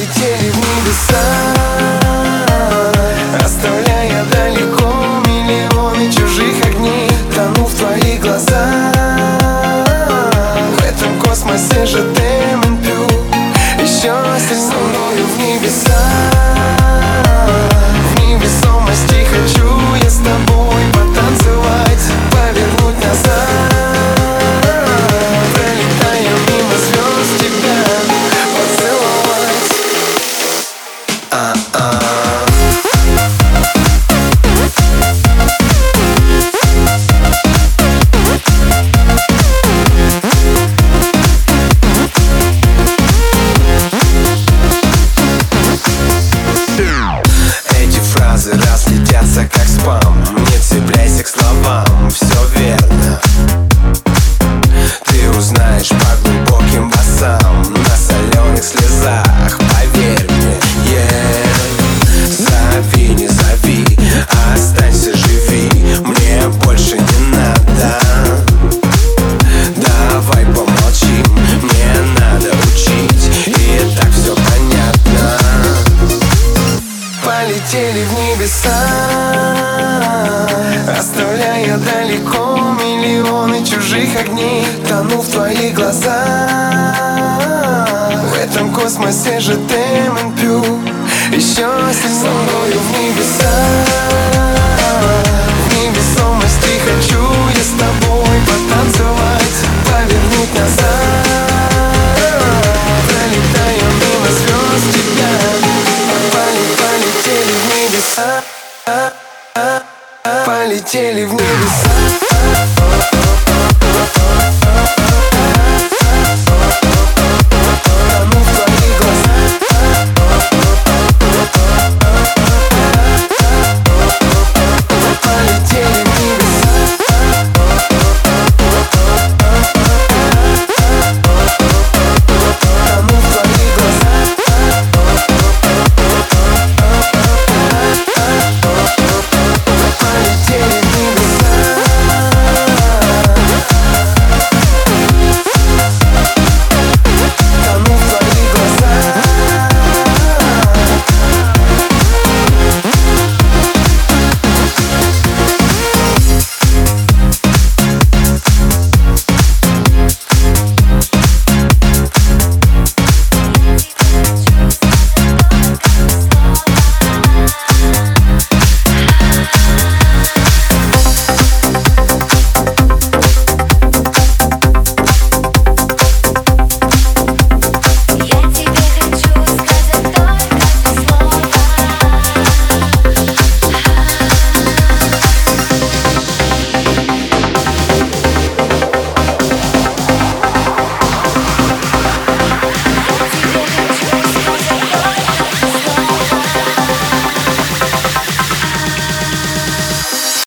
полетели в небеса, оставляя далеко миллионы чужих огней. Тону в твоих глазах, в этом космосе же дым пью. Еще со мною в небеса, в невесомости хочу я с тобой потанцевать, повернуть назад, пролетая мимо звезд тебя поцеловать. Эти фразы разлетятся как спам, не цепляйся к словам, все верно. Ты узнаешь по глубоким басам, на соленых слезах, поверь мне, Зови, не зови, останься, живи, мне больше не надо. Давай помолчим, мне надо учить, и так все понятно. Полетели в небеса, оставляя далеко миллионы чужих огней. Тону в твоих глазах, в этом космосе же дым пью. Еще со мною в небеса, в невесомости хочу я с тобой потанцевать, повернуть назад,